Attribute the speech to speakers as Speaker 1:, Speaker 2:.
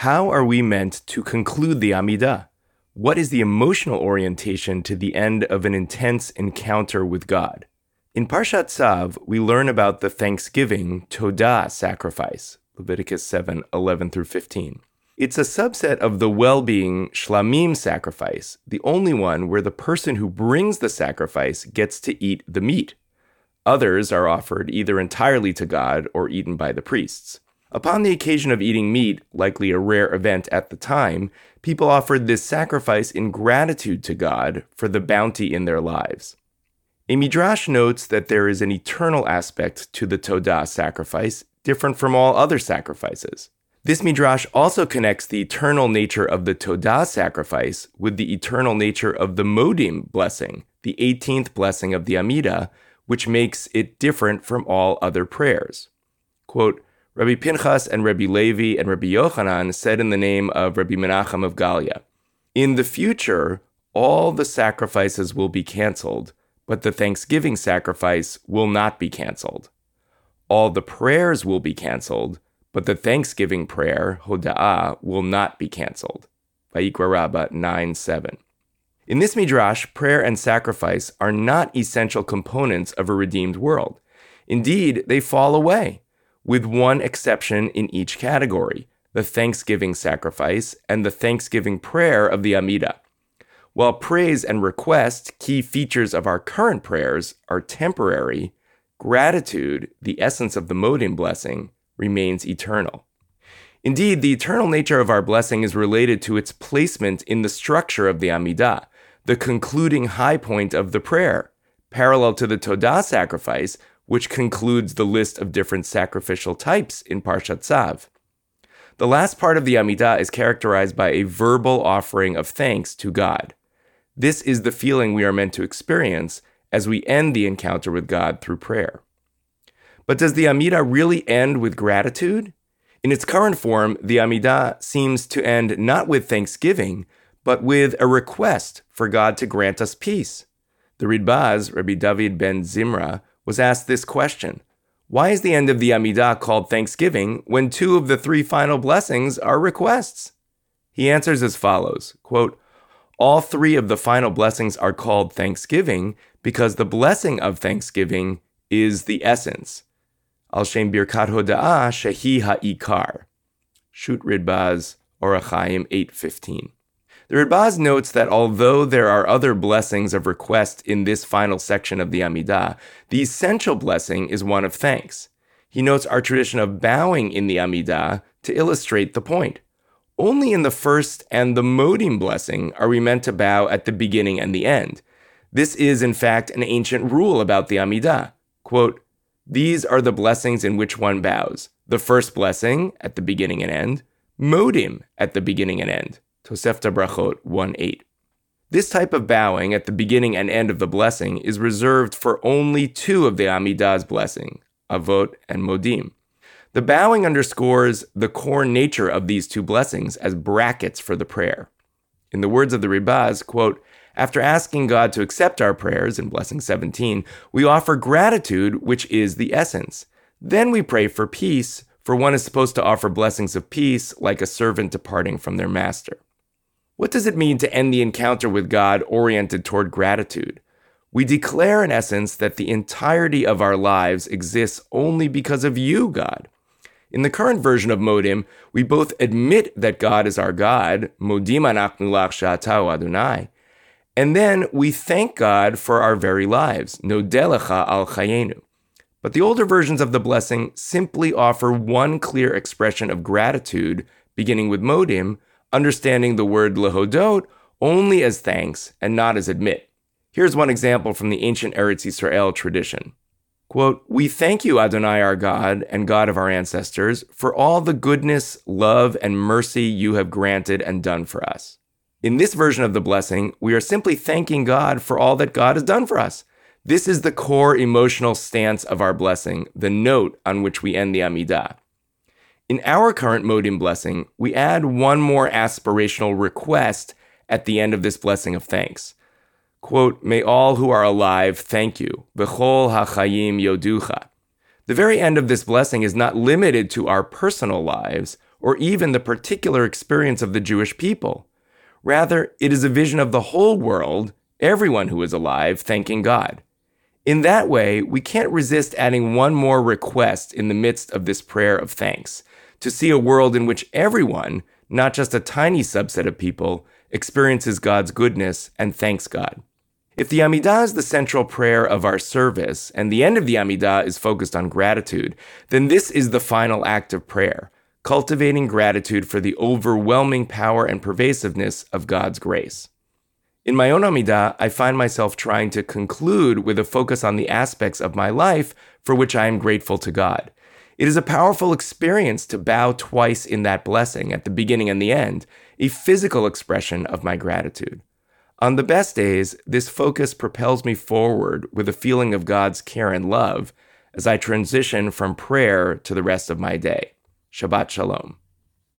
Speaker 1: How are we meant to conclude the Amidah? What is the emotional orientation to the end of an intense encounter with God? In Parshat Tzav, we learn about the Thanksgiving Todah sacrifice, Leviticus 7:11 through 15. It's a subset of the well-being Shlamim sacrifice, the only one where the person who brings the sacrifice gets to eat the meat. Others are offered either entirely to God or eaten by the priests. Upon the occasion of eating meat, likely a rare event at the time, people offered this sacrifice in gratitude to God for the bounty in their lives. A midrash notes that there is an eternal aspect to the Todah sacrifice, different from all other sacrifices. This midrash also connects the eternal nature of the Todah sacrifice with the eternal nature of the Modim blessing, the 18th blessing of the Amidah, which makes it different from all other prayers. Quote, Rabbi Pinchas and Rabbi Levi and Rabbi Yochanan said in the name of Rabbi Menachem of Galia, in the future, all the sacrifices will be canceled, but the Thanksgiving sacrifice will not be canceled. All the prayers will be canceled, but the Thanksgiving prayer, Hoda'ah, will not be canceled. Vayikra Rabbah 9:7. In this midrash, prayer and sacrifice are not essential components of a redeemed world. Indeed, they fall away, with one exception in each category, the Thanksgiving sacrifice and the Thanksgiving prayer of the Amidah. While praise and request, key features of our current prayers, are temporary, gratitude, the essence of the Modim blessing, remains eternal. Indeed, the eternal nature of our blessing is related to its placement in the structure of the Amidah, the concluding high point of the prayer, parallel to the Todah sacrifice, which concludes the list of different sacrificial types in Parshat Tzav. The last part of the Amidah is characterized by a verbal offering of thanks to God. This is the feeling we are meant to experience as we end the encounter with God through prayer. But does the Amidah really end with gratitude? In its current form, the Amidah seems to end not with thanksgiving, but with a request for God to grant us peace. The Ridbaz, Rabbi David ben Zimra, was asked this question: why is the end of the Amidah called thanksgiving when two of the three final blessings are requests? He answers as follows, quote, all three of the final blessings are called thanksgiving because the blessing of thanksgiving is the essence. Al Shem Birkat Hoda'ah Shehi Ha'ikar. Shut Ridbaz, Orach Chaim 8:15. The Ridbaz notes that although there are other blessings of request in this final section of the Amidah, the essential blessing is one of thanks. He notes our tradition of bowing in the Amidah to illustrate the point. Only in the first and the Modim blessing are we meant to bow at the beginning and the end. This is, in fact, an ancient rule about the Amidah. Quote, these are the blessings in which one bows. The first blessing, at the beginning and end. Modim, at the beginning and end. Tosefta Brachot 1:8. This type of bowing at the beginning and end of the blessing is reserved for only two of the Amidah's blessing, Avot and Modim. The bowing underscores the core nature of these two blessings as brackets for the prayer. In the words of the Ridbaz, quote, after asking God to accept our prayers in Blessing 17, we offer gratitude, which is the essence. Then we pray for peace, for one is supposed to offer blessings of peace like a servant departing from their master. What does it mean to end the encounter with God oriented toward gratitude? We declare, in essence, that the entirety of our lives exists only because of you, God. In the current version of Modim, we both admit that God is our God, Modim anachnu lach she'ata Adonai, and then we thank God for our very lives, Nodeh lecha al chayenu. But the older versions of the blessing simply offer one clear expression of gratitude, beginning with Modim, understanding the word lehodot only as thanks and not as admit. Here's one example from the ancient Eretz Yisrael tradition. Quote, we thank you, Adonai, our God and God of our ancestors, for all the goodness, love, and mercy you have granted and done for us. In this version of the blessing, we are simply thanking God for all that God has done for us. This is the core emotional stance of our blessing, the note on which we end the Amidah. In our current Modim blessing, we add one more aspirational request at the end of this blessing of thanks. Quote, may all who are alive thank you. V'chol hachayim yoducha. The very end of this blessing is not limited to our personal lives or even the particular experience of the Jewish people. Rather, it is a vision of the whole world, everyone who is alive, thanking God. In that way, we can't resist adding one more request in the midst of this prayer of thanks, to see a world in which everyone, not just a tiny subset of people, experiences God's goodness and thanks God. If the Amidah is the central prayer of our service, and the end of the Amidah is focused on gratitude, then this is the final act of prayer, cultivating gratitude for the overwhelming power and pervasiveness of God's grace. In my own Amidah, I find myself trying to conclude with a focus on the aspects of my life for which I am grateful to God. It is a powerful experience to bow twice in that blessing at the beginning and the end, a physical expression of my gratitude. On the best days, this focus propels me forward with a feeling of God's care and love as I transition from prayer to the rest of my day. Shabbat Shalom.